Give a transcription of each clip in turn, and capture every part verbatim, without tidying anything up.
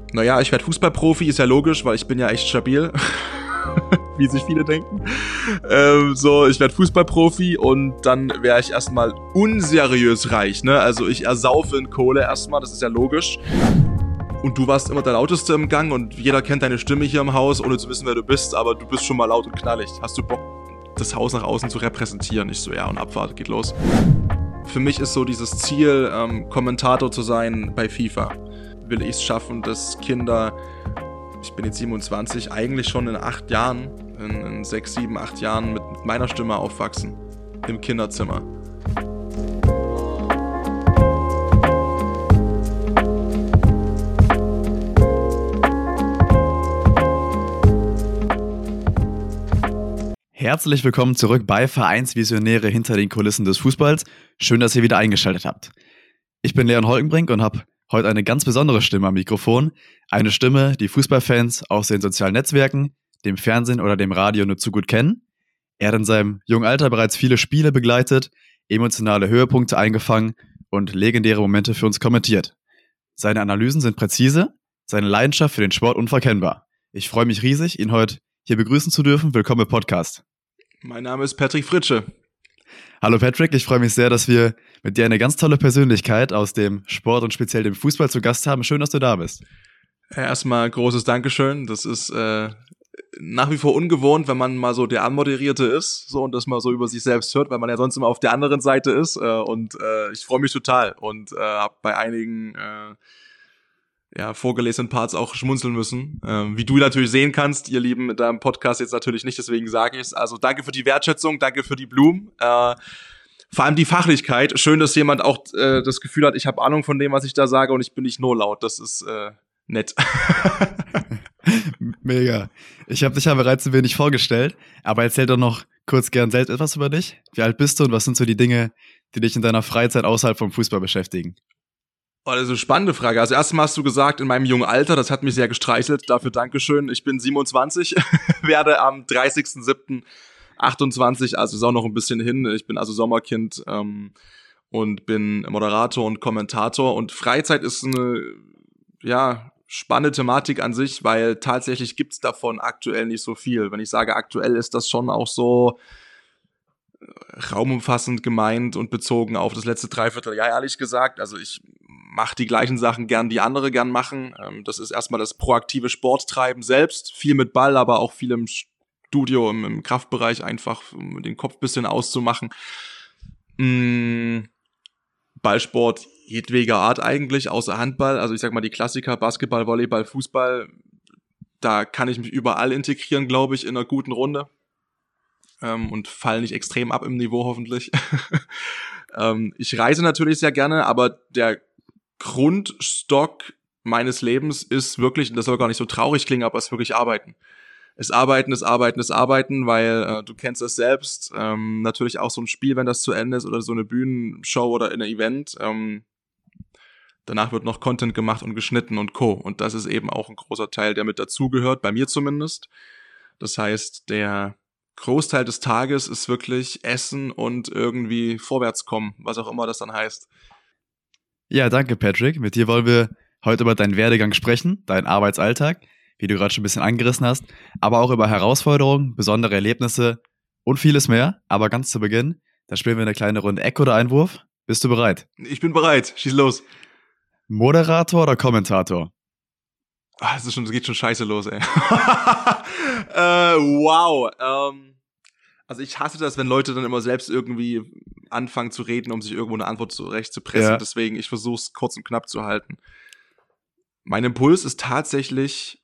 Naja, ich werde Fußballprofi, ist ja logisch, weil ich bin ja echt stabil. Wie sich viele denken. Ähm, so, ich werde Fußballprofi und dann wäre ich erstmal unseriös reich, ne? Also ich ersaufe in Kohle erstmal, das ist ja logisch. Und du warst immer der Lauteste im Gang und jeder kennt deine Stimme hier im Haus, ohne zu wissen, wer du bist, aber du bist schon mal laut und knallig. Hast du Bock, das Haus nach außen zu repräsentieren? Ich so, ja, und Abfahrt, geht los. Für mich ist so dieses Ziel, ähm, Kommentator zu sein bei FIFA. Will ich es schaffen, dass Kinder, ich bin jetzt siebenundzwanzig, eigentlich schon in acht Jahren, in, in sechs, sieben, acht Jahren mit meiner Stimme aufwachsen. Im Kinderzimmer. Herzlich willkommen zurück bei Vereinsvisionäre hinter den Kulissen des Fußballs. Schön, dass ihr wieder eingeschaltet habt. Ich bin Leon Holkenbrink und habe heute eine ganz besondere Stimme am Mikrofon. Eine Stimme, die Fußballfans aus den sozialen Netzwerken, dem Fernsehen oder dem Radio nur zu gut kennen. Er hat in seinem jungen Alter bereits viele Spiele begleitet, emotionale Höhepunkte eingefangen und legendäre Momente für uns kommentiert. Seine Analysen sind präzise, seine Leidenschaft für den Sport unverkennbar. Ich freue mich riesig, ihn heute hier begrüßen zu dürfen. Willkommen im Podcast. Mein Name ist Patrick Fritsche. Hallo Patrick, ich freue mich sehr, dass wir mit dir eine ganz tolle Persönlichkeit aus dem Sport und speziell dem Fußball zu Gast haben. Schön, dass du da bist. Erstmal großes Dankeschön. Das ist äh, nach wie vor ungewohnt, wenn man mal so der Anmoderierte ist, so, und das mal so über sich selbst hört, weil man ja sonst immer auf der anderen Seite ist. Äh, und äh, ich freue mich total und äh, habe bei einigen äh, ja, vorgelesenen Parts auch schmunzeln müssen. Ähm, wie du natürlich sehen kannst, ihr Lieben, mit deinem Podcast jetzt natürlich nicht, deswegen sage ich es. Also danke für die Wertschätzung, danke für die Blumen. Äh, vor allem die Fachlichkeit. Schön, dass jemand auch äh, das Gefühl hat, ich habe Ahnung von dem, was ich da sage und ich bin nicht nur laut. Das ist äh, nett. Mega. Ich habe dich ja bereits ein wenig vorgestellt, aber erzähl doch noch kurz gern selbst etwas über dich. Wie alt bist du und was sind so die Dinge, die dich in deiner Freizeit außerhalb vom Fußball beschäftigen? Oh, das ist eine spannende Frage. Also erstmal hast du gesagt, in meinem jungen Alter, das hat mich sehr gestreichelt, dafür Dankeschön. Ich bin siebenundzwanzig, werde am dreißigsten siebten achtundzwanzig, also ist auch noch ein bisschen hin. Ich bin also Sommerkind ähm, und bin Moderator und Kommentator. Und Freizeit ist eine, ja, spannende Thematik an sich, weil tatsächlich gibt's davon aktuell nicht so viel. Wenn ich sage aktuell, ist das schon auch so raumumfassend gemeint und bezogen auf das letzte Dreivierteljahr, ehrlich gesagt. Also ich mache die gleichen Sachen gern, die andere gern machen. Das ist erstmal das proaktive Sporttreiben selbst, viel mit Ball, aber auch viel im Studio, im, im Kraftbereich, einfach um den Kopf ein bisschen auszumachen. Ballsport jedweder Art eigentlich, außer Handball. Also ich sag mal die Klassiker, Basketball, Volleyball, Fußball, da kann ich mich überall integrieren, glaube ich, in einer guten Runde. Ähm, und falle nicht extrem ab im Niveau, hoffentlich. ähm, ich reise natürlich sehr gerne, aber der Grundstock meines Lebens ist wirklich, und das soll gar nicht so traurig klingen, aber es ist wirklich Arbeiten. Es Arbeiten, es Arbeiten, es Arbeiten, weil äh, du kennst es selbst. Ähm, natürlich auch so ein Spiel, wenn das zu Ende ist, oder so eine Bühnenshow oder ein Event. Ähm, danach wird noch Content gemacht und geschnitten und Co. Und das ist eben auch ein großer Teil, der mit dazugehört, bei mir zumindest. Das heißt, der Großteil des Tages ist wirklich Essen und irgendwie vorwärts kommen, was auch immer das dann heißt. Ja, danke Patrick. Mit dir wollen wir heute über deinen Werdegang sprechen, deinen Arbeitsalltag, wie du gerade schon ein bisschen angerissen hast, aber auch über Herausforderungen, besondere Erlebnisse und vieles mehr. Aber ganz zu Beginn, da spielen wir eine kleine Runde Eck oder Einwurf. Bist du bereit? Ich bin bereit. Schieß los. Moderator oder Kommentator? Ah, das ist schon, das geht schon scheiße los, ey. äh, wow. Ähm, also ich hasse das, wenn Leute dann immer selbst irgendwie anfangen zu reden, um sich irgendwo eine Antwort zurecht zu pressen. Ja. Deswegen, ich versuche es kurz und knapp zu halten. Mein Impuls ist tatsächlich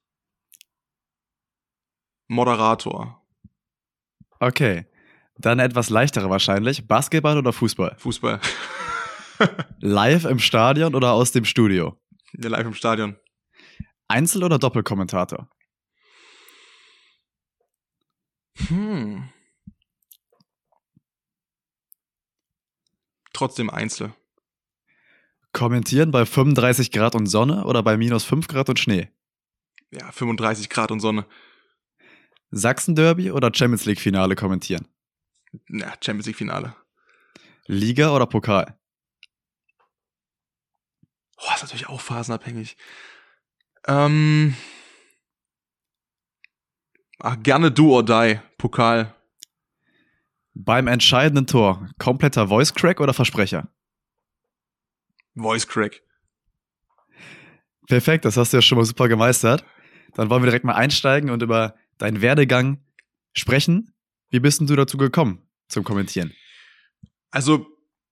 Moderator. Okay. Dann etwas leichterer wahrscheinlich. Basketball oder Fußball? Fußball. Live im Stadion oder aus dem Studio? Ja, live im Stadion. Einzel- oder Doppelkommentator? Hm. Trotzdem Einzel. Kommentieren bei fünfunddreißig Grad und Sonne oder bei minus fünf Grad und Schnee? Ja, fünfunddreißig Grad und Sonne. Sachsen-Derby oder Champions League-Finale kommentieren? Ja, Champions League-Finale. Liga oder Pokal? Oh, ist natürlich auch phasenabhängig. Ähm, ach, gerne do or die, Pokal. Beim entscheidenden Tor, kompletter Voice Crack oder Versprecher? Voice Crack. Perfekt, das hast du ja schon mal super gemeistert. Dann wollen wir direkt mal einsteigen und über deinen Werdegang sprechen. Wie bist denn du dazu gekommen zum Kommentieren? Also,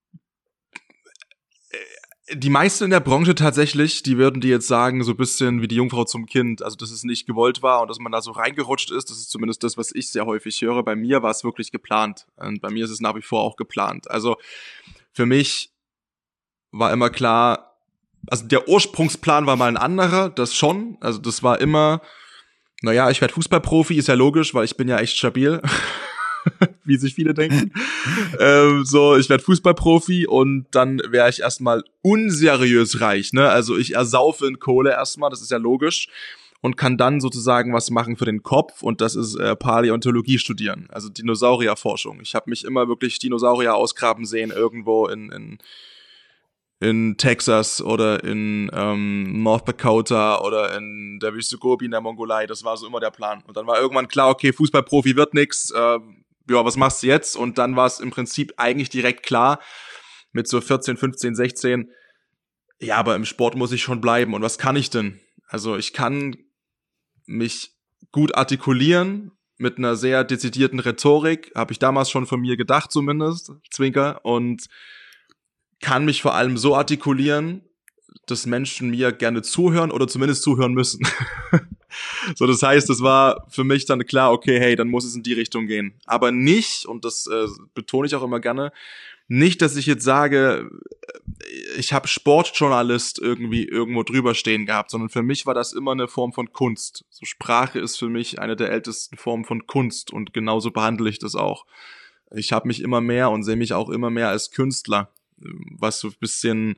die meisten in der Branche tatsächlich, die würden dir jetzt sagen, so ein bisschen wie die Jungfrau zum Kind, also dass es nicht gewollt war und dass man da so reingerutscht ist, das ist zumindest das, was ich sehr häufig höre. Bei mir war es wirklich geplant und bei mir ist es nach wie vor auch geplant. Also für mich war immer klar, also der Ursprungsplan war mal ein anderer, das schon, also das war immer, naja, ich werde Fußballprofi, ist ja logisch, weil ich bin ja echt stabil. Wie sich viele denken. ähm, so, ich werde Fußballprofi und dann wäre ich erstmal unseriös reich, ne? Also ich ersaufe in Kohle erstmal, das ist ja logisch, und kann dann sozusagen was machen für den Kopf und das ist äh, Paläontologie studieren, also Dinosaurierforschung. Ich habe mich immer wirklich Dinosaurier ausgraben sehen irgendwo in in in Texas oder in ähm, North Dakota oder in der Wüste Gobi in der Mongolei. Das war so immer der Plan. Und dann war irgendwann klar, okay, Fußballprofi wird nix. Äh, ja, was machst du jetzt? Und dann war es im Prinzip eigentlich direkt klar, mit so vierzehn, fünfzehn, sechzehn, ja, aber im Sport muss ich schon bleiben. Und was kann ich denn? Also ich kann mich gut artikulieren mit einer sehr dezidierten Rhetorik, habe ich damals schon von mir gedacht zumindest, Zwinker, und kann mich vor allem so artikulieren, dass Menschen mir gerne zuhören oder zumindest zuhören müssen. So, das heißt, es war für mich dann klar, okay, hey, dann muss es in die Richtung gehen. Aber nicht, und das äh, betone ich auch immer gerne, nicht, dass ich jetzt sage, ich habe Sportjournalist irgendwie irgendwo drüber stehen gehabt, sondern für mich war das immer eine Form von Kunst. So, Sprache ist für mich eine der ältesten Formen von Kunst und genauso behandle ich das auch. Ich habe mich immer mehr und sehe mich auch immer mehr als Künstler, was so ein bisschen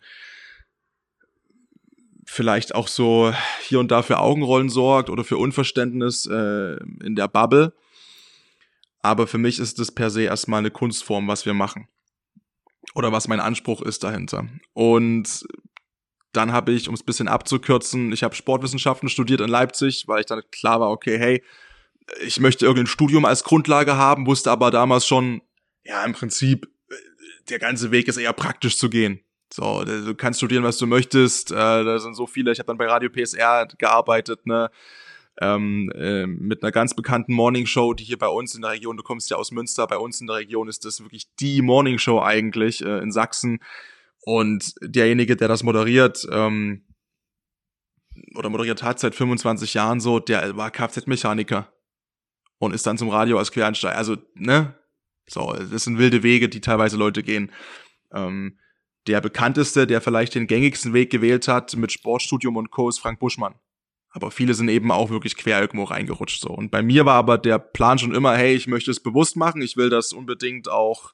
vielleicht auch so hier und da für Augenrollen sorgt oder für Unverständnis äh, in der Bubble. Aber für mich ist das per se erstmal eine Kunstform, was wir machen. Oder was mein Anspruch ist dahinter. Und dann habe ich, um es ein bisschen abzukürzen, ich habe Sportwissenschaften studiert in Leipzig, weil ich dann klar war, okay, hey, ich möchte irgendein Studium als Grundlage haben, wusste aber damals schon, ja, im Prinzip, der ganze Weg ist eher praktisch zu gehen. So, du kannst studieren, was du möchtest. Äh, da sind so viele. Ich habe dann bei Radio P S R gearbeitet, ne, ähm, äh, mit einer ganz bekannten Morningshow, die hier bei uns in der Region. Du kommst ja aus Münster. Bei uns in der Region ist das wirklich die Morningshow eigentlich äh, in Sachsen. Und derjenige, der das moderiert, ähm, oder moderiert hat seit fünfundzwanzig Jahren so, der war Kfz-Mechaniker und ist dann zum Radio als Quereinsteiger. Also, ne? So, das sind wilde Wege, die teilweise Leute gehen. Ähm, der bekannteste, der vielleicht den gängigsten Weg gewählt hat mit Sportstudium und Co. ist Frank Buschmann. Aber viele sind eben auch wirklich quer irgendwo reingerutscht. So. Und bei mir war aber der Plan schon immer, hey, ich möchte es bewusst machen, ich will das unbedingt auch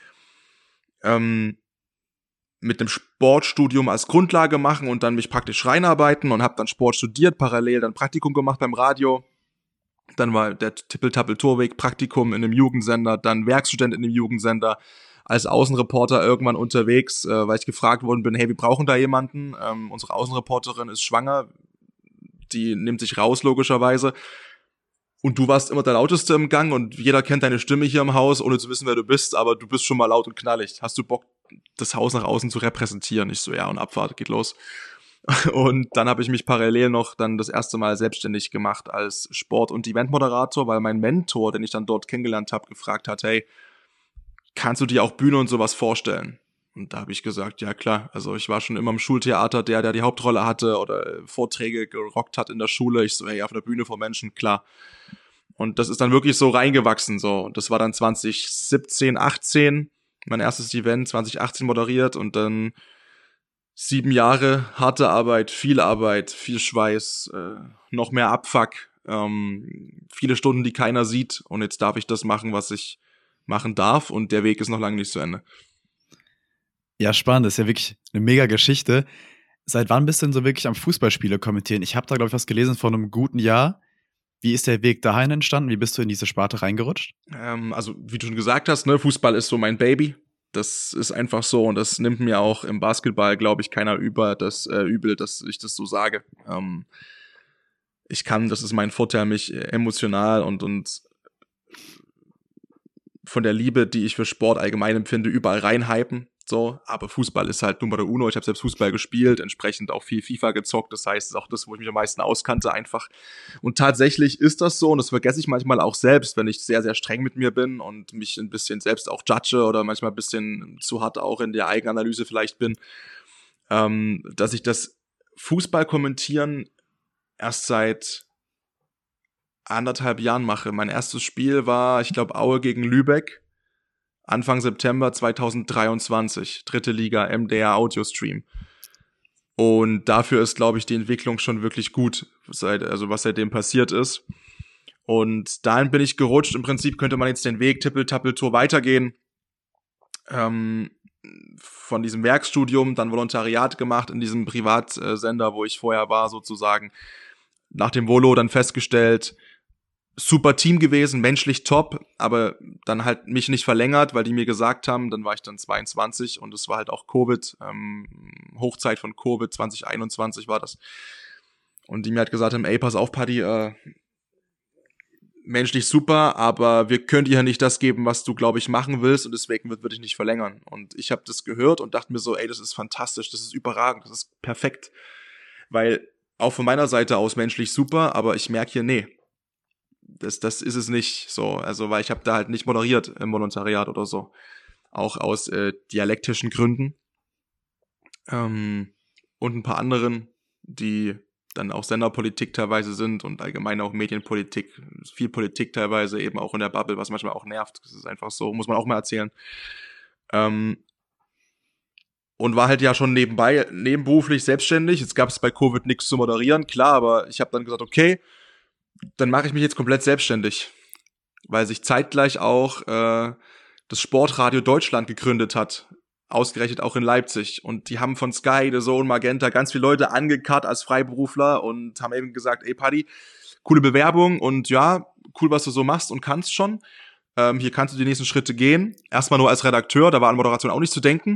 ähm, mit einem Sportstudium als Grundlage machen und dann mich praktisch reinarbeiten und habe dann Sport studiert, parallel dann Praktikum gemacht beim Radio. Dann war der Tippel-Tappel-Torweg Praktikum in einem Jugendsender, dann Werkstudent in einem Jugendsender, als Außenreporter irgendwann unterwegs, äh, weil ich gefragt worden bin, hey, wir brauchen da jemanden. Ähm, unsere Außenreporterin ist schwanger, die nimmt sich raus logischerweise. Und du warst immer der Lauteste im Gang und jeder kennt deine Stimme hier im Haus, ohne zu wissen, wer du bist, aber du bist schon mal laut und knallig. Hast du Bock, das Haus nach außen zu repräsentieren? Ich so, ja, und Abfahrt, geht los. Und dann habe ich mich parallel noch dann das erste Mal selbstständig gemacht als Sport- und Eventmoderator, weil mein Mentor, den ich dann dort kennengelernt habe, gefragt hat, hey, kannst du dir auch Bühne und sowas vorstellen? Und da habe ich gesagt, ja klar, also ich war schon immer im Schultheater der, der die Hauptrolle hatte oder Vorträge gerockt hat in der Schule. Ich so, hey, auf einer Bühne vor Menschen, klar. Und das ist dann wirklich so reingewachsen, so. Und das war dann zwanzig siebzehn, achtzehn, mein erstes Event, zwanzig achtzehn moderiert und dann sieben Jahre harte Arbeit, viel Arbeit, viel Schweiß, äh, noch mehr Abfuck, ähm, viele Stunden, die keiner sieht. Und jetzt darf ich das machen, was ich machen darf. Und der Weg ist noch lange nicht zu Ende. Ja, spannend. Das ist ja wirklich eine mega Geschichte. Seit wann bist du denn so wirklich am Fußballspiele kommentieren? Ich habe da, glaube ich, was gelesen vor einem guten Jahr. Wie ist der Weg dahin entstanden? Wie bist du in diese Sparte reingerutscht? Ähm, also, wie du schon gesagt hast, ne, Fußball ist so mein Baby. Das ist einfach so und das nimmt mir auch im Basketball, glaube ich, keiner über das äh, übel, dass ich das so sage. Ähm, ich kann, das ist mein Vorteil, mich emotional und, und von der Liebe, die ich für Sport allgemein empfinde, überall reinhypen. So, aber Fußball ist halt Nummer uno. Ich habe selbst Fußball gespielt, entsprechend auch viel FIFA gezockt. Das heißt, es ist auch das, wo ich mich am meisten auskannte einfach. Und tatsächlich ist das so, und das vergesse ich manchmal auch selbst, wenn ich sehr, sehr streng mit mir bin und mich ein bisschen selbst auch judge oder manchmal ein bisschen zu hart auch in der Eigenanalyse vielleicht bin, ähm, dass ich das Fußball kommentieren erst seit anderthalb Jahren mache. Mein erstes Spiel war, ich glaube, Aue gegen Lübeck. Anfang September zweitausenddreiundzwanzig, dritte Liga, M D R Audio-Stream. Und dafür ist, glaube ich, die Entwicklung schon wirklich gut, seit, also was seitdem passiert ist. Und dahin bin ich gerutscht. Im Prinzip könnte man jetzt den Weg Tippel-Tappel-Tour weitergehen. Ähm, von diesem Werkstudium, dann Volontariat gemacht in diesem Privatsender, wo ich vorher war, sozusagen. Nach dem Volo dann festgestellt, super Team gewesen, menschlich top, aber dann halt mich nicht verlängert, weil die mir gesagt haben, dann war ich dann zweiundzwanzig und es war halt auch Covid, ähm, Hochzeit von Covid, zwanzig einundzwanzig war das. Und die mir halt gesagt haben, ey, pass auf, Paddy, äh, menschlich super, aber wir können dir ja nicht das geben, was du, glaube ich, machen willst und deswegen wird, würde ich nicht verlängern. Und ich habe das gehört und dachte mir so, ey, das ist fantastisch, das ist überragend, das ist perfekt, weil auch von meiner Seite aus menschlich super, aber ich merke hier, nee, Das, das ist es nicht so, also weil ich habe da halt nicht moderiert im Volontariat oder so, auch aus äh, dialektischen Gründen ähm, und ein paar anderen, die dann auch Senderpolitik teilweise sind und allgemein auch Medienpolitik, viel Politik teilweise eben auch in der Bubble, was manchmal auch nervt, das ist einfach so, muss man auch mal erzählen. Ähm, und war halt ja schon nebenbei, nebenberuflich selbstständig, jetzt gab es bei Covid nichts zu moderieren, klar, aber ich habe dann gesagt, okay, dann mache ich mich jetzt komplett selbstständig, weil sich zeitgleich auch äh, das Sportradio Deutschland gegründet hat, ausgerechnet auch in Leipzig. Und die haben von Sky, The Zone, Magenta ganz viele Leute angekarrt als Freiberufler und haben eben gesagt, ey Paddy, coole Bewerbung und ja, cool, was du so machst und kannst schon. Ähm, hier kannst du die nächsten Schritte gehen. Erstmal nur als Redakteur, da war an Moderation auch nicht zu denken.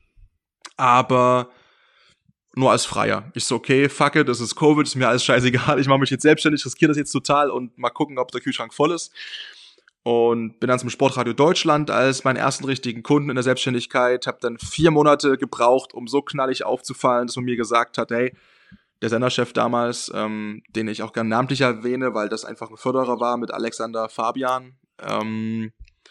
Aber nur als Freier. Ich so, okay, fuck it, das ist Covid, ist mir alles scheißegal, ich mache mich jetzt selbstständig, riskiere das jetzt total und mal gucken, ob der Kühlschrank voll ist. Und bin dann zum Sportradio Deutschland als meinen ersten richtigen Kunden in der Selbstständigkeit, habe dann vier Monate gebraucht, um so knallig aufzufallen, dass man mir gesagt hat, hey, der Senderchef damals, ähm, den ich auch gerne namentlich erwähne, weil das einfach ein Förderer war mit Alexander Fabian, ähm,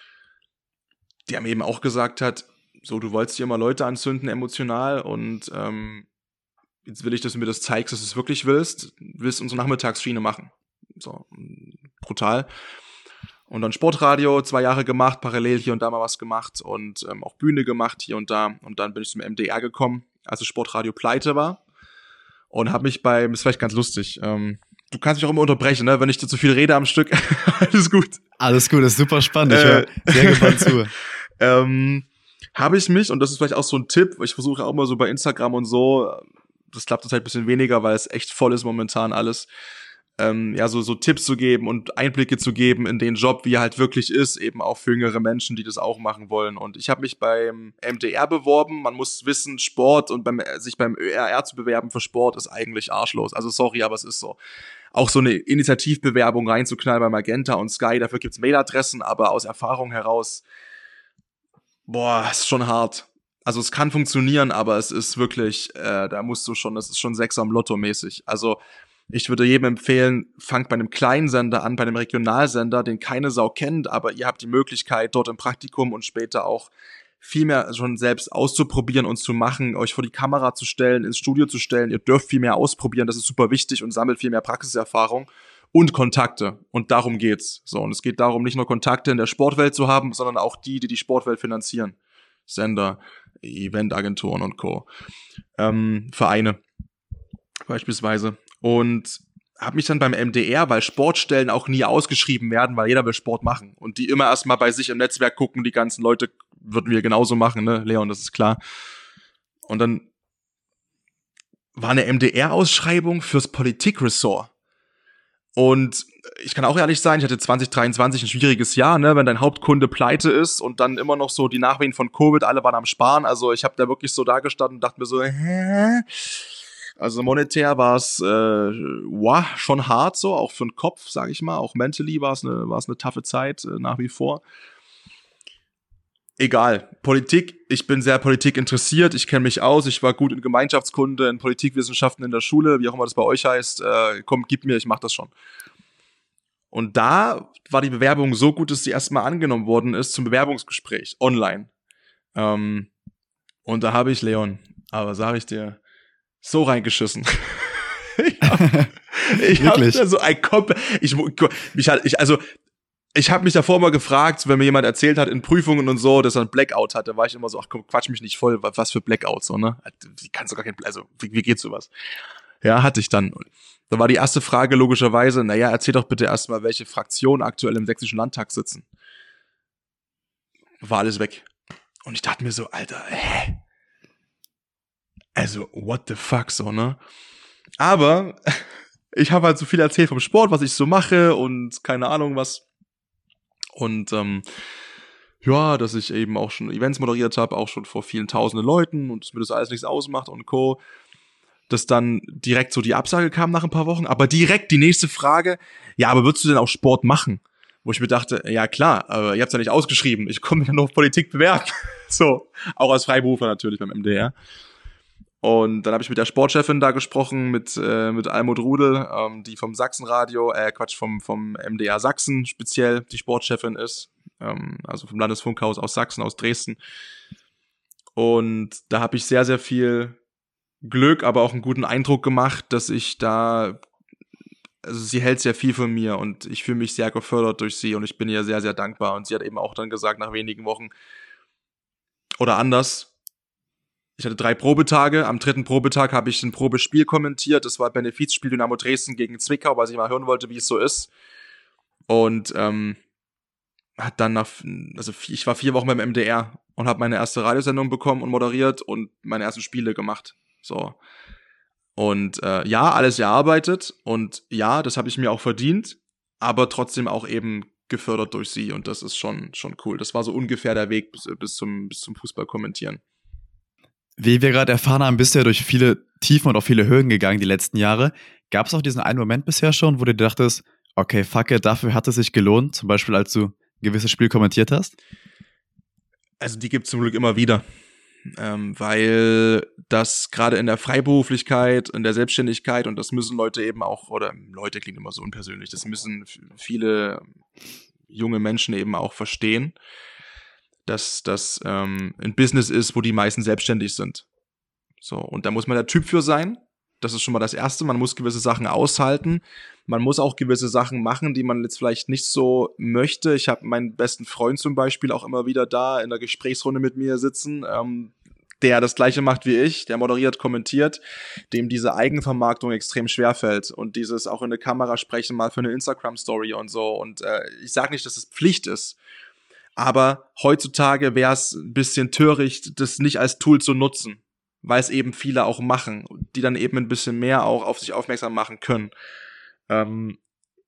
der mir eben auch gesagt hat, so, du wolltest hier immer Leute anzünden, emotional und ähm, jetzt will ich, dass du mir das zeigst, dass du es wirklich willst. Du willst unsere Nachmittagsschiene machen. So, brutal. Und dann Sportradio, zwei Jahre gemacht, parallel hier und da mal was gemacht und ähm, auch Bühne gemacht hier und da. Und dann bin ich zum M D R gekommen, als das Sportradio pleite war. Und habe mich beim, ist vielleicht ganz lustig, ähm, du kannst mich auch immer unterbrechen, ne, wenn ich dir zu viel rede am Stück. Alles gut. Alles gut, das ist super spannend. Ich höre äh, sehr gespannt zu. ähm, habe ich mich, und das ist vielleicht auch so ein Tipp, ich versuche auch immer so bei Instagram und so, das klappt zurzeit ein bisschen weniger, weil es echt voll ist momentan alles, ähm, ja, so, so Tipps zu geben und Einblicke zu geben in den Job, wie er halt wirklich ist, eben auch für jüngere Menschen, die das auch machen wollen. Und ich habe mich beim M D R beworben, man muss wissen, Sport und beim, sich beim Ö R R zu bewerben für Sport ist eigentlich arschlos, also sorry, aber es ist so. Auch so eine Initiativbewerbung reinzuknallen bei Magenta und Sky, dafür gibt's Mailadressen, aber aus Erfahrung heraus, boah, ist schon hart. Also es kann funktionieren, aber es ist wirklich, äh, da musst du schon, das ist schon Sechser am Lotto mäßig. Also ich würde jedem empfehlen, fangt bei einem kleinen Sender an, bei einem Regionalsender, den keine Sau kennt, aber ihr habt die Möglichkeit, dort im Praktikum und später auch viel mehr schon selbst auszuprobieren und zu machen, euch vor die Kamera zu stellen, ins Studio zu stellen. Ihr dürft viel mehr ausprobieren, das ist super wichtig und sammelt viel mehr Praxiserfahrung und Kontakte. Und darum geht's. So, und es geht darum, nicht nur Kontakte in der Sportwelt zu haben, sondern auch die, die die Sportwelt finanzieren. Sender, Eventagenturen und Co. Ähm, Vereine beispielsweise. Und habe mich dann beim M D R, weil Sportstellen auch nie ausgeschrieben werden, weil jeder will Sport machen. Und die immer erstmal bei sich im Netzwerk gucken, die ganzen Leute würden wir genauso machen, ne, Leon, das ist klar. Und dann war eine M D R-Ausschreibung fürs Politikressort. Und ich kann auch ehrlich sein, ich hatte zwanzig dreiundzwanzig ein schwieriges Jahr, ne, wenn dein Hauptkunde pleite ist und dann immer noch so die Nachwehen von Covid, alle waren am Sparen. Also ich habe da wirklich so da gestanden und dachte mir so, hä? Also monetär war es äh, wow, schon hart so, auch für den Kopf, sage ich mal. Auch mentally war es eine, war es eine taffe Zeit äh, nach wie vor. Egal, Politik, ich bin sehr Politik interessiert, ich kenne mich aus, ich war gut in Gemeinschaftskunde, in Politikwissenschaften in der Schule, wie auch immer das bei euch heißt, äh, komm, gib mir, ich mach das schon. Und da war die Bewerbung so gut, dass sie erstmal angenommen worden ist zum Bewerbungsgespräch, online. Ähm, und da habe ich, Leon, aber sage ich dir, so reingeschissen. ich hab, ich hab da so ein Kopf, ich, ich, ich, also, ich habe mich davor mal gefragt, wenn mir jemand erzählt hat in Prüfungen und so, dass er ein Blackout hatte, war ich immer so, ach komm, quatsch mich nicht voll, was für Blackout, so, ne? Wie kannst du gar kein, also, wie, wie geht sowas? Ja, hatte ich dann. Da war die erste Frage logischerweise, naja, erzähl doch bitte erstmal, welche Fraktionen aktuell im Sächsischen Landtag sitzen. War alles weg. Und ich dachte mir so, Alter, hä? Also, what the fuck, so, ne? Aber ich habe halt so viel erzählt vom Sport, was ich so mache und keine Ahnung was. Und ähm, ja, dass ich eben auch schon Events moderiert habe, auch schon vor vielen tausenden Leuten und dass mir das alles nichts ausmacht und Co. Dass dann direkt so die Absage kam nach ein paar Wochen, aber direkt die nächste Frage, ja, aber würdest du denn auch Sport machen? Wo ich mir dachte, ja klar, aber ihr habt's ja nicht ausgeschrieben, ich komme ja nur auf Politik bewerben. So, auch als Freiberufler natürlich beim M D R. Und dann habe ich mit der Sportchefin da gesprochen, mit äh, mit Almut Rudel, ähm, die vom Sachsenradio, äh Quatsch, vom vom M D R Sachsen speziell die Sportchefin ist, ähm, also vom Landesfunkhaus aus Sachsen, aus Dresden. Und da habe ich sehr, sehr viel Glück, aber auch einen guten Eindruck gemacht, dass ich da, also sie hält sehr viel von mir und ich fühle mich sehr gefördert durch sie und ich bin ihr sehr, sehr dankbar. Und sie hat eben auch dann gesagt, nach wenigen Wochen, oder anders, ich hatte drei Probetage. Am dritten Probetag habe ich ein Probespiel kommentiert. Das war Benefizspiel Dynamo Dresden gegen Zwickau, weil ich mal hören wollte, wie es so ist. Und ähm, hat dann nach, also ich war vier Wochen beim M D R und habe meine erste Radiosendung bekommen und moderiert und meine ersten Spiele gemacht. So. Und äh, ja, alles erarbeitet und ja, das habe ich mir auch verdient, aber trotzdem auch eben gefördert durch sie und das ist schon schon cool. Das war so ungefähr der Weg bis, bis zum bis zum Fußball kommentieren. Wie wir gerade erfahren haben, bist du ja durch viele Tiefen und auch viele Höhen gegangen die letzten Jahre. Gab es auch diesen einen Moment bisher schon, wo du dir dachtest, okay, fuck it, dafür hat es sich gelohnt, zum Beispiel als du ein gewisses Spiel kommentiert hast? Also die gibt es zum Glück immer wieder, ähm, weil das gerade in der Freiberuflichkeit, in der Selbstständigkeit und das müssen Leute eben auch, oder Leute klingt immer so unpersönlich, das müssen viele junge Menschen eben auch verstehen, dass das ähm, ein Business ist, wo die meisten selbstständig sind. So, und da muss man der Typ für sein. Das ist schon mal das Erste. Man muss gewisse Sachen aushalten. Man muss auch gewisse Sachen machen, die man jetzt vielleicht nicht so möchte. Ich habe meinen besten Freund zum Beispiel auch immer wieder da in der Gesprächsrunde mit mir sitzen, ähm, der das Gleiche macht wie ich, der moderiert, kommentiert, dem diese Eigenvermarktung extrem schwerfällt und dieses auch in eine Kamera sprechen, mal für eine Instagram-Story und so. Und äh, ich sage nicht, dass es Pflicht ist, aber heutzutage wäre es ein bisschen töricht, das nicht als Tool zu nutzen, weil es eben viele auch machen, die dann eben ein bisschen mehr auch auf sich aufmerksam machen können. Ähm,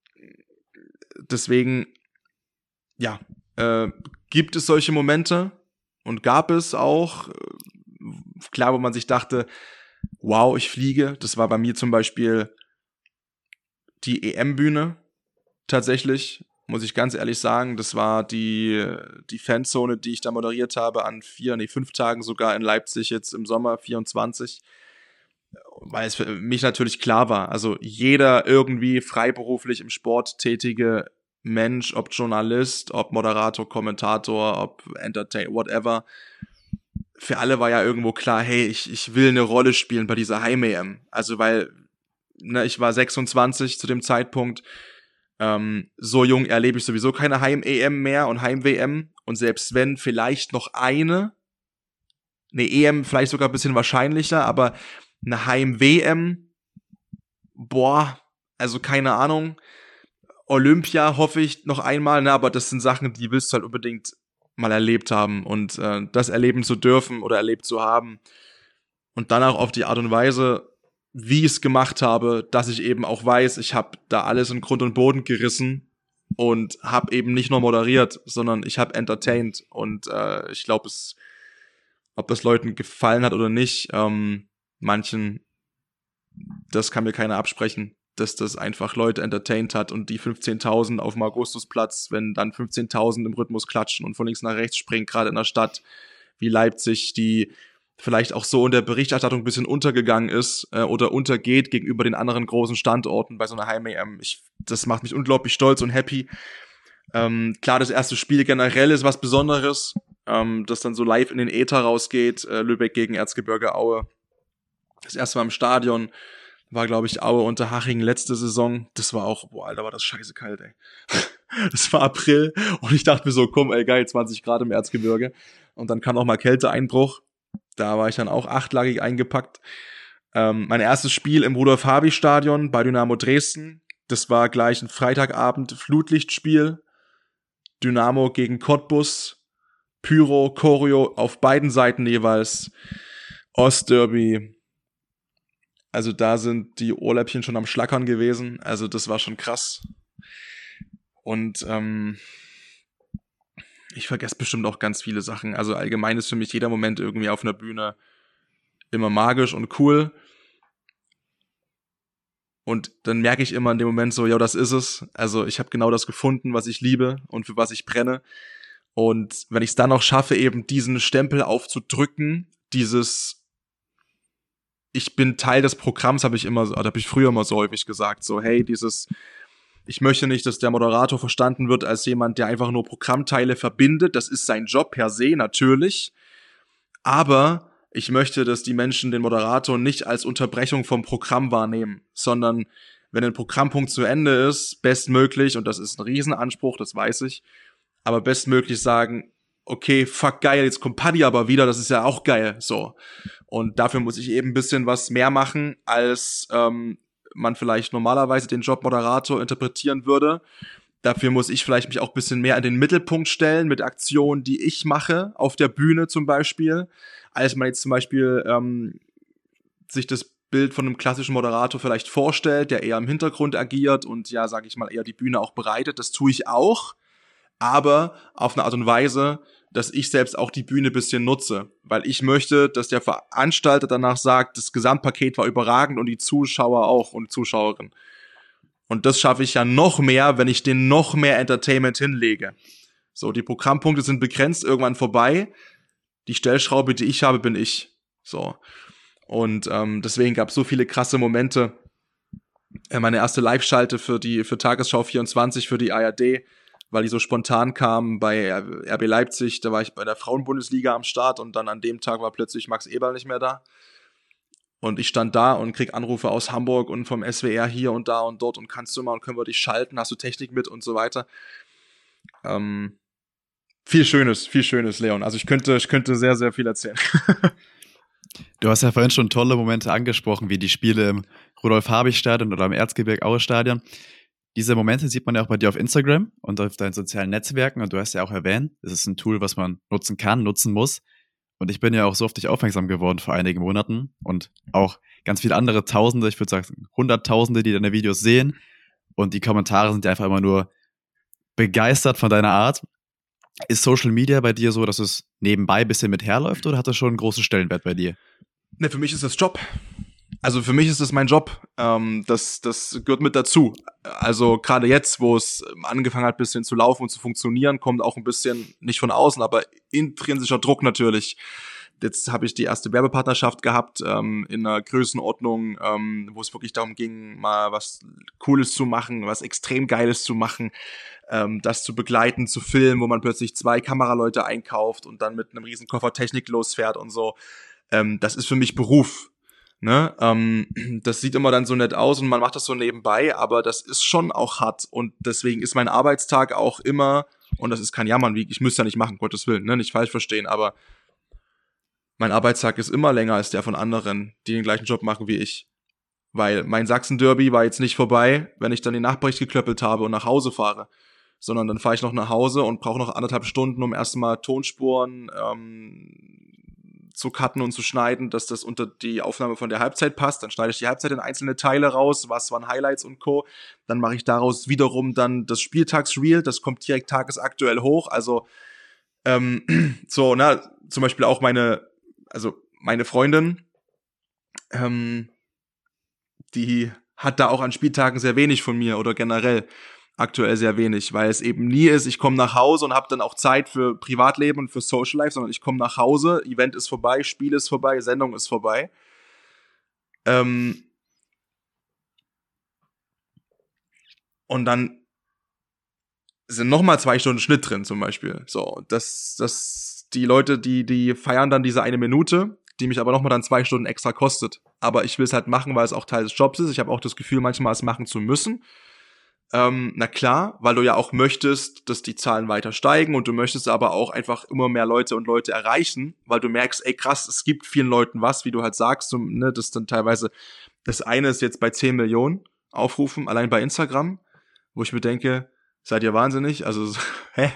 deswegen, ja, äh, gibt es solche Momente und gab es auch, klar, wo man sich dachte, wow, ich fliege. Das war bei mir zum Beispiel die E M-Bühne tatsächlich. Muss ich ganz ehrlich sagen, das war die, die Fanzone, die ich da moderiert habe an vier, nee, fünf Tagen sogar in Leipzig jetzt im Sommer vierundzwanzig, weil es für mich natürlich klar war, also jeder irgendwie freiberuflich im Sport tätige Mensch, ob Journalist, ob Moderator, Kommentator, ob Entertainer, whatever, für alle war ja irgendwo klar, hey, ich, ich will eine Rolle spielen bei dieser Heim-E M. Also weil, ne, ich war sechsundzwanzig zu dem Zeitpunkt, Ähm, so jung erlebe ich sowieso keine Heim-E M mehr und Heim-W M und selbst wenn, vielleicht noch eine, eine E M vielleicht sogar ein bisschen wahrscheinlicher, aber eine Heim-W M, boah, also keine Ahnung, Olympia hoffe ich noch einmal, ne, aber das sind Sachen, die willst du halt unbedingt mal erlebt haben und äh, das erleben zu dürfen oder erlebt zu haben und dann auch auf die Art und Weise, wie ich es gemacht habe, dass ich eben auch weiß, ich habe da alles in Grund und Boden gerissen und habe eben nicht nur moderiert, sondern ich habe entertained und äh, ich glaube, es, ob das Leuten gefallen hat oder nicht, ähm, manchen das kann mir keiner absprechen, dass das einfach Leute entertained hat und die fünfzehntausend auf dem Augustusplatz, wenn dann fünfzehntausend im Rhythmus klatschen und von links nach rechts springen, gerade in einer Stadt wie Leipzig, die vielleicht auch so in der Berichterstattung ein bisschen untergegangen ist äh, oder untergeht gegenüber den anderen großen Standorten bei so einer Heim-E M. Ich, das macht mich unglaublich stolz und happy. Ähm, klar, das erste Spiel generell ist was Besonderes, ähm, das dann so live in den Äther rausgeht, äh, Lübeck gegen Erzgebirge Aue. Das erste Mal im Stadion war, glaube ich, Aue unter Haching letzte Saison. Das war auch, boah, Alter, war das scheiße kalt, ey. Das war April und ich dachte mir so, komm, ey, geil, zwanzig Grad im Erzgebirge. Und dann kam auch mal Kälteeinbruch. Da war ich dann auch achtlagig eingepackt. Ähm, mein erstes Spiel im Rudolf-Habich-Stadion bei Dynamo Dresden. Das war gleich ein Freitagabend Flutlichtspiel. Dynamo gegen Cottbus. Pyro, Choreo auf beiden Seiten jeweils. Ostderby. Also da sind die Ohrläppchen schon am Schlackern gewesen. Also das war schon krass. Und ähm, ich vergesse bestimmt auch ganz viele Sachen. Also allgemein ist für mich jeder Moment irgendwie auf einer Bühne immer magisch und cool. Und dann merke ich immer in dem Moment so, ja, das ist es. Also ich habe genau das gefunden, was ich liebe und für was ich brenne. Und wenn ich es dann auch schaffe, eben diesen Stempel aufzudrücken, dieses ich bin Teil des Programms, habe ich immer, oder habe ich früher immer so häufig gesagt, so hey, dieses ich möchte nicht, dass der Moderator verstanden wird als jemand, der einfach nur Programmteile verbindet. Das ist sein Job per se, natürlich. Aber ich möchte, dass die Menschen den Moderator nicht als Unterbrechung vom Programm wahrnehmen, sondern wenn ein Programmpunkt zu Ende ist, bestmöglich, und das ist ein Riesenanspruch, das weiß ich, aber bestmöglich sagen, okay, fuck geil, jetzt kommt Paddy aber wieder, das ist ja auch geil, so. Und dafür muss ich eben ein bisschen was mehr machen, als ähm, man vielleicht normalerweise den Job Moderator interpretieren würde. Dafür muss ich vielleicht mich auch ein bisschen mehr in den Mittelpunkt stellen mit Aktionen, die ich mache, auf der Bühne zum Beispiel, als man jetzt zum Beispiel ähm, sich das Bild von einem klassischen Moderator vielleicht vorstellt, der eher im Hintergrund agiert und ja, sage ich mal, eher die Bühne auch bereitet. Das tue ich auch, aber auf eine Art und Weise, dass ich selbst auch die Bühne ein bisschen nutze, weil ich möchte, dass der Veranstalter danach sagt, das Gesamtpaket war überragend und die Zuschauer auch und Zuschauerinnen. Und das schaffe ich ja noch mehr, wenn ich denen noch mehr Entertainment hinlege. So, die Programmpunkte sind begrenzt, irgendwann vorbei. Die Stellschraube, die ich habe, bin ich. So. Und ähm, deswegen gab es so viele krasse Momente. Äh, meine erste Live-Schalte für die für Tagesschau vierundzwanzig für die A R D, weil die so spontan kam bei R B Leipzig, da war ich bei der Frauenbundesliga am Start und dann an dem Tag war plötzlich Max Eberl nicht mehr da. Und ich stand da und krieg Anrufe aus Hamburg und vom S W R hier und da und dort und kannst du mal und können wir dich schalten, hast du Technik mit und so weiter. Ähm, viel Schönes, viel Schönes, Leon. Also ich könnte, ich könnte sehr, sehr viel erzählen. Du hast ja vorhin schon tolle Momente angesprochen, wie die Spiele im Rudolf-Habich-Stadion oder im Erzgebirge-Aue-Stadion. Diese Momente sieht man ja auch bei dir auf Instagram und auf deinen sozialen Netzwerken. Und du hast ja auch erwähnt, es ist ein Tool, was man nutzen kann, nutzen muss. Und ich bin ja auch so auf dich aufmerksam geworden vor einigen Monaten und auch ganz viele andere Tausende, ich würde sagen Hunderttausende, die deine Videos sehen. Und die Kommentare sind ja einfach immer nur begeistert von deiner Art. Ist Social Media bei dir so, dass es nebenbei ein bisschen mit herläuft oder hat das schon einen großen Stellenwert bei dir? Ne, für mich ist das Job. Also für mich ist das mein Job. Ähm, das, das gehört mit dazu. Also gerade jetzt, wo es angefangen hat, ein bisschen zu laufen und zu funktionieren, kommt auch ein bisschen, nicht von außen, aber intrinsischer Druck natürlich. Jetzt habe ich die erste Werbepartnerschaft gehabt, ähm, in einer Größenordnung, ähm, wo es wirklich darum ging, mal was Cooles zu machen, was extrem Geiles zu machen, ähm, das zu begleiten, zu filmen, wo man plötzlich zwei Kameraleute einkauft und dann mit einem riesen Koffer Technik losfährt und so. Ähm, das ist für mich Beruf. Ne, ähm, das sieht immer dann so nett aus und man macht das so nebenbei, aber das ist schon auch hart und deswegen ist mein Arbeitstag auch immer, und das ist kein Jammern, wie ich müsste ja nicht machen, Gottes Willen, ne, nicht falsch verstehen, aber mein Arbeitstag ist immer länger als der von anderen, die den gleichen Job machen wie ich, weil mein Sachsen-Derby war jetzt nicht vorbei, wenn ich dann die Nachbericht geklöppelt habe und nach Hause fahre, sondern dann fahre ich noch nach Hause und brauche noch anderthalb Stunden, um erstmal Tonspuren ähm, zu cutten und zu schneiden, dass das unter die Aufnahme von der Halbzeit passt. Dann schneide ich die Halbzeit in einzelne Teile raus, was waren Highlights und Co. Dann mache ich daraus wiederum dann das Spieltagsreel, das kommt direkt tagesaktuell hoch. Also ähm, so, na, zum Beispiel auch meine, also meine Freundin, ähm, die hat da auch an Spieltagen sehr wenig von mir oder generell aktuell sehr wenig, weil es eben nie ist, ich komme nach Hause und habe dann auch Zeit für Privatleben und für Social Life, sondern ich komme nach Hause, Event ist vorbei, Spiel ist vorbei, Sendung ist vorbei. Ähm und dann sind nochmal zwei Stunden Schnitt drin zum Beispiel. So, das, das, die Leute, die, die feiern dann diese eine Minute, die mich aber nochmal dann zwei Stunden extra kostet. Aber ich will es halt machen, weil es auch Teil des Jobs ist. Ich habe auch das Gefühl, manchmal es machen zu müssen. Ähm, na klar, weil du ja auch möchtest, dass die Zahlen weiter steigen und du möchtest aber auch einfach immer mehr Leute und Leute erreichen, weil du merkst, ey krass, es gibt vielen Leuten was, wie du halt sagst, so, ne, das dann teilweise, das eine ist jetzt bei zehn Millionen Aufrufen, allein bei Instagram, wo ich mir denke, seid ihr wahnsinnig? Also, hä?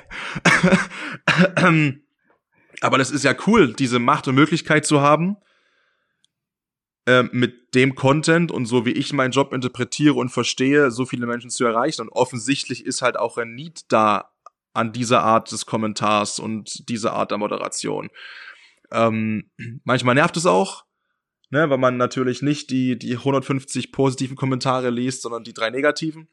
Aber das ist ja cool, diese Macht und Möglichkeit zu haben, äh, mit dem Content und so wie ich meinen Job interpretiere und verstehe, so viele Menschen zu erreichen. Und offensichtlich ist halt auch ein Need da an dieser Art des Kommentars und dieser Art der Moderation. Ähm, manchmal nervt es auch, ne, weil man natürlich nicht die, die hundertfünfzig positiven Kommentare liest, sondern die drei negativen.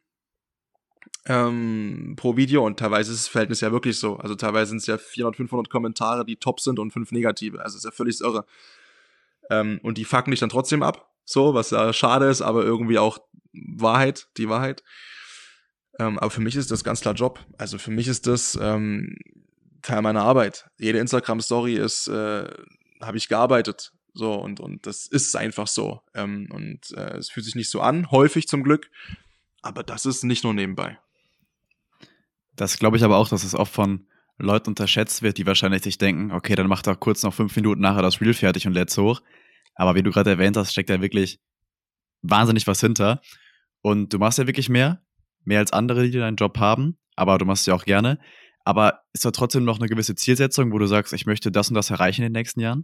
Ähm, pro Video und teilweise ist das Verhältnis ja wirklich so. Also teilweise sind es ja vierhundert, fünfhundert Kommentare, die top sind und fünf negative. Also ist ja völlig irre. Ähm, und die fucken dich dann trotzdem ab, so, was ja schade ist, aber irgendwie auch Wahrheit, die Wahrheit. Ähm, aber für mich ist das ganz klar Job. Also für mich ist das ähm, Teil meiner Arbeit. Jede Instagram-Story ist, äh, habe ich gearbeitet. So, und, und das ist einfach so. Ähm, und äh, es fühlt sich nicht so an, häufig zum Glück. Aber das ist nicht nur nebenbei. Das glaube ich aber auch, dass es oft von Leuten unterschätzt wird, die wahrscheinlich sich denken, okay, dann macht er kurz noch fünf Minuten nachher das Reel fertig und lädt's hoch. Aber wie du gerade erwähnt hast, steckt da wirklich wahnsinnig was hinter. Und du machst ja wirklich mehr, mehr als andere, die deinen Job haben, aber du machst es ja auch gerne. Aber ist da trotzdem noch eine gewisse Zielsetzung, wo du sagst, ich möchte das und das erreichen in den nächsten Jahren?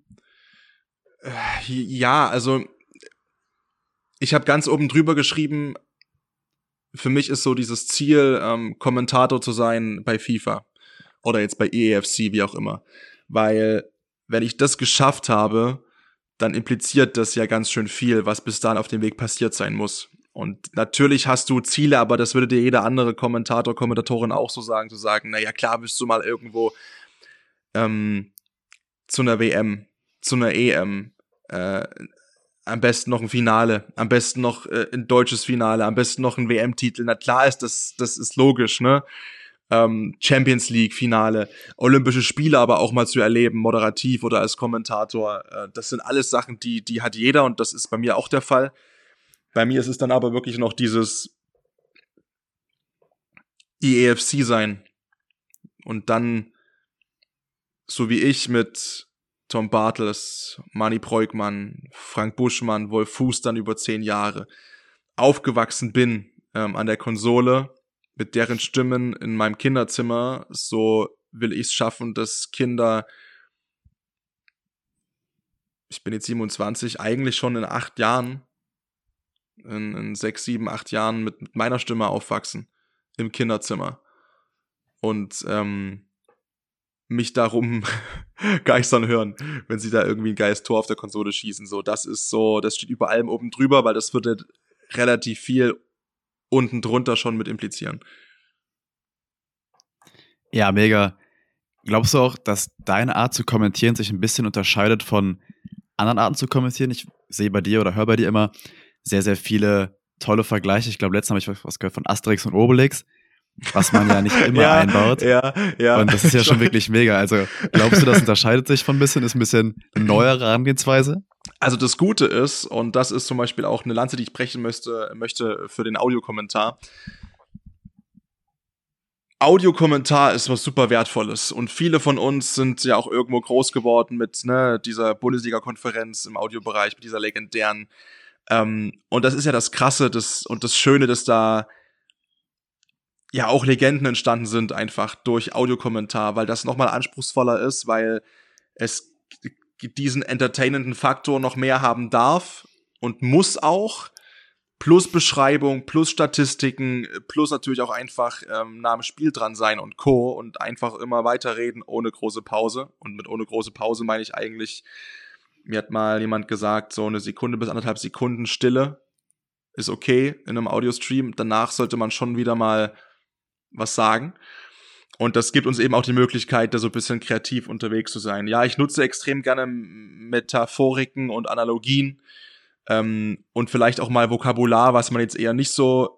Ja, also ich habe ganz oben drüber geschrieben, für mich ist so dieses Ziel, ähm, Kommentator zu sein bei FIFA oder jetzt bei E A F C, wie auch immer. Weil, wenn ich das geschafft habe, dann impliziert das ja ganz schön viel, was bis dahin auf dem Weg passiert sein muss. Und natürlich hast du Ziele, aber das würde dir jeder andere Kommentator, Kommentatorin auch so sagen, zu sagen, naja, klar bist du mal irgendwo ähm, zu einer W M, zu einer E M, äh, am besten noch ein Finale, am besten noch äh, ein deutsches Finale, am besten noch ein W M-Titel. Na klar ist das, das ist logisch, ne? Ähm, Champions League-Finale, Olympische Spiele aber auch mal zu erleben, moderativ oder als Kommentator. Äh, das sind alles Sachen, die, die hat jeder und das ist bei mir auch der Fall. Bei mir ist es dann aber wirklich noch dieses E A F C sein und dann so wie ich mit Tom Bartels, Manny Breukmann, Frank Buschmann, Wolf Fuß dann über zehn Jahre aufgewachsen bin ähm, an der Konsole, mit deren Stimmen in meinem Kinderzimmer, so will ich es schaffen, dass Kinder, ich bin jetzt siebenundzwanzig, eigentlich schon in acht Jahren, in, in sechs, sieben, acht Jahren mit, mit meiner Stimme aufwachsen im Kinderzimmer und ähm, mich darum geistern hören, wenn sie da irgendwie ein geiles Tor auf der Konsole schießen. So, das ist so, das steht über allem oben drüber, weil das würde relativ viel unten drunter schon mit implizieren. Ja, mega. Glaubst du auch, dass deine Art zu kommentieren sich ein bisschen unterscheidet von anderen Arten zu kommentieren? Ich sehe bei dir oder höre bei dir immer sehr, sehr viele tolle Vergleiche. Ich glaube, letztens habe ich was gehört von Asterix und Obelix, was man ja nicht immer ja, einbaut. Ja, ja. Und das ist ja schon wirklich mega. Also glaubst du, das unterscheidet sich von ein bisschen, ist ein bisschen eine neuere Herangehensweise? Also das Gute ist, und das ist zum Beispiel auch eine Lanze, die ich brechen möchte, möchte für den Audiokommentar. Audiokommentar ist was super Wertvolles und viele von uns sind ja auch irgendwo groß geworden mit ne, dieser Bundesliga-Konferenz im Audiobereich, mit dieser legendären. Ähm, und das ist ja das Krasse das, und das Schöne, dass da ja auch Legenden entstanden sind einfach durch Audiokommentar, weil das nochmal anspruchsvoller ist, weil es diesen entertainenden Faktor noch mehr haben darf und muss auch, plus Beschreibung, plus Statistiken, plus natürlich auch einfach ähm, nah am Spiel dran sein und Co. und einfach immer weiterreden ohne große Pause. Und mit ohne große Pause meine ich eigentlich, mir hat mal jemand gesagt, so eine Sekunde bis anderthalb Sekunden Stille ist okay in einem Audiostream. Danach sollte man schon wieder mal was sagen. Und das gibt uns eben auch die Möglichkeit, da so ein bisschen kreativ unterwegs zu sein. Ja, ich nutze extrem gerne Metaphoriken und Analogien ähm, und vielleicht auch mal Vokabular, was man jetzt eher nicht so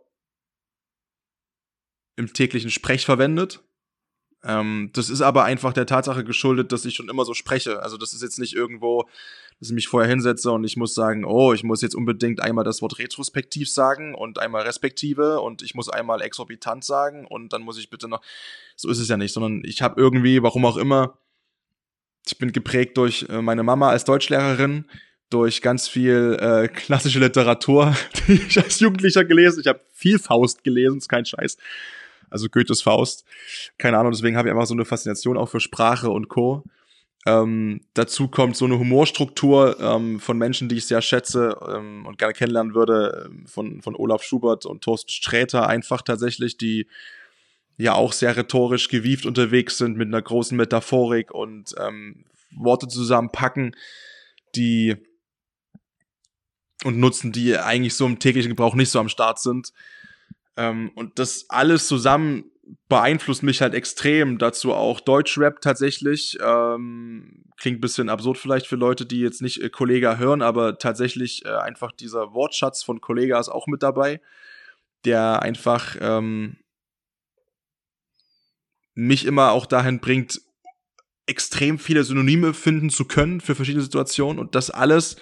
im täglichen Sprech verwendet. Ähm, das ist aber einfach der Tatsache geschuldet, dass ich schon immer so spreche. Also das ist jetzt nicht irgendwo, dass ich mich vorher hinsetze und ich muss sagen, oh, ich muss jetzt unbedingt einmal das Wort retrospektiv sagen und einmal respektive und ich muss einmal exorbitant sagen und dann muss ich bitte noch, so ist es ja nicht, sondern ich habe irgendwie, warum auch immer, ich bin geprägt durch äh, meine Mama als Deutschlehrerin, durch ganz viel äh, klassische Literatur, die ich als Jugendlicher gelesen, ich habe viel Faust gelesen, ist kein Scheiß. Also Goethes Faust. Keine Ahnung, deswegen habe ich einfach so eine Faszination auch für Sprache und Co. Ähm, dazu kommt so eine Humorstruktur ähm, von Menschen, die ich sehr schätze ähm, und gerne kennenlernen würde, von, von Olaf Schubert und Thorsten Sträter einfach tatsächlich, die ja auch sehr rhetorisch gewieft unterwegs sind mit einer großen Metaphorik und ähm, Worte zusammenpacken, die und nutzen, die eigentlich so im täglichen Gebrauch nicht so am Start sind. Ähm, und das alles zusammen beeinflusst mich halt extrem. Dazu auch Deutschrap tatsächlich. Ähm, klingt ein bisschen absurd vielleicht für Leute, die jetzt nicht äh, Kollega hören, aber tatsächlich äh, einfach dieser Wortschatz von Kollega ist auch mit dabei, der einfach ähm, mich immer auch dahin bringt, extrem viele Synonyme finden zu können für verschiedene Situationen und das alles.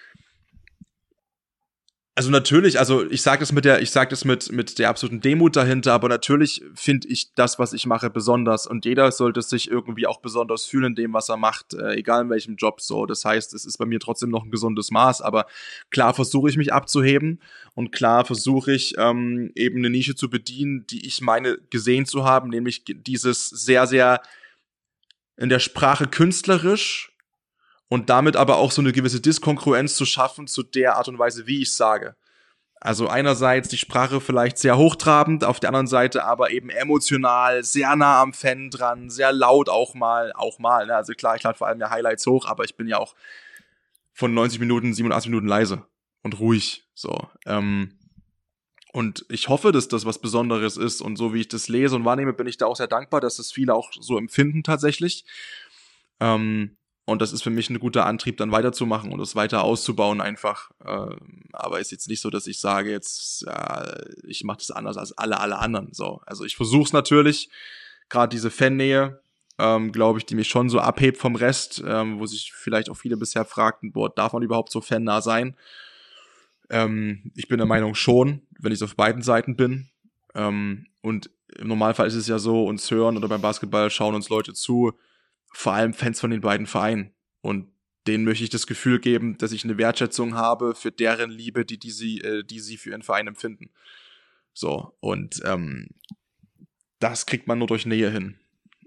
Also natürlich, also ich sage das mit der, ich sage das mit mit der absoluten Demut dahinter, aber natürlich finde ich das, was ich mache, besonders und jeder sollte sich irgendwie auch besonders fühlen in dem, was er macht, äh, egal in welchem Job so. Das heißt, es ist bei mir trotzdem noch ein gesundes Maß, aber klar versuche ich mich abzuheben und klar versuche ich ähm, eben eine Nische zu bedienen, die ich meine gesehen zu haben, nämlich dieses sehr sehr in der Sprache künstlerisch. Und damit aber auch so eine gewisse Diskongruenz zu schaffen zu der Art und Weise, wie ich sage. Also einerseits die Sprache vielleicht sehr hochtrabend, auf der anderen Seite aber eben emotional, sehr nah am Fan dran, sehr laut auch mal, auch mal. Ne? Also klar, ich lade vor allem ja Highlights hoch, aber ich bin ja auch von neunzig Minuten, siebenundachtzig Minuten leise und ruhig. So. Ähm, und ich hoffe, dass das was Besonderes ist und so wie ich das lese und wahrnehme, bin ich da auch sehr dankbar, dass das viele auch so empfinden tatsächlich. Ähm, Und das ist für mich ein guter Antrieb, dann weiterzumachen und es weiter auszubauen einfach. Ähm, aber ist jetzt nicht so, dass ich sage jetzt, ja, ich mache das anders als alle, alle anderen. So, also ich versuche es natürlich, gerade diese Fannähe, ähm, glaube ich, die mich schon so abhebt vom Rest, ähm, wo sich vielleicht auch viele bisher fragten, boah, darf man überhaupt so fannah sein? Ähm, ich bin der Meinung schon, wenn ich auf beiden Seiten bin. Ähm, und im Normalfall ist es ja so, uns hören oder beim Basketball schauen uns Leute zu, vor allem Fans von den beiden Vereinen. Und denen möchte ich das Gefühl geben, dass ich eine Wertschätzung habe für deren Liebe, die, die, sie, äh, die sie für ihren Verein empfinden. So, und ähm, das kriegt man nur durch Nähe hin.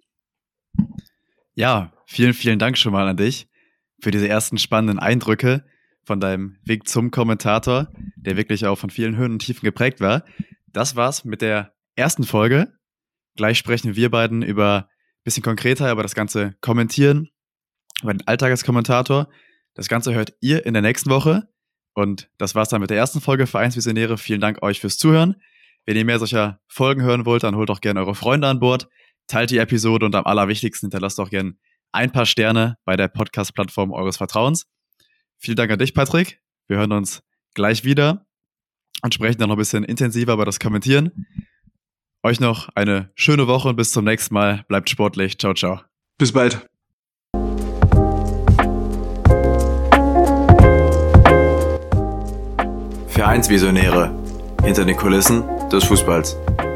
Ja, vielen, vielen Dank schon mal an dich für diese ersten spannenden Eindrücke von deinem Weg zum Kommentator, der wirklich auch von vielen Höhen und Tiefen geprägt war. Das war's mit der ersten Folge. Gleich sprechen wir beiden über bisschen konkreter über das ganze Kommentieren, über den Alltag als Kommentator. Das Ganze hört ihr in der nächsten Woche. Und das war's dann mit der ersten Folge Vereinsvisionäre. Vielen Dank euch fürs Zuhören. Wenn ihr mehr solcher Folgen hören wollt, dann holt doch gerne eure Freunde an Bord, teilt die Episode und am allerwichtigsten hinterlasst doch gerne ein paar Sterne bei der Podcast-Plattform eures Vertrauens. Vielen Dank an dich, Patrick. Wir hören uns gleich wieder und sprechen dann noch ein bisschen intensiver über das Kommentieren. Euch noch eine schöne Woche und bis zum nächsten Mal. Bleibt sportlich. Ciao, ciao. Bis bald. Vereinsvisionäre. Hinter den Kulissen des Fußballs.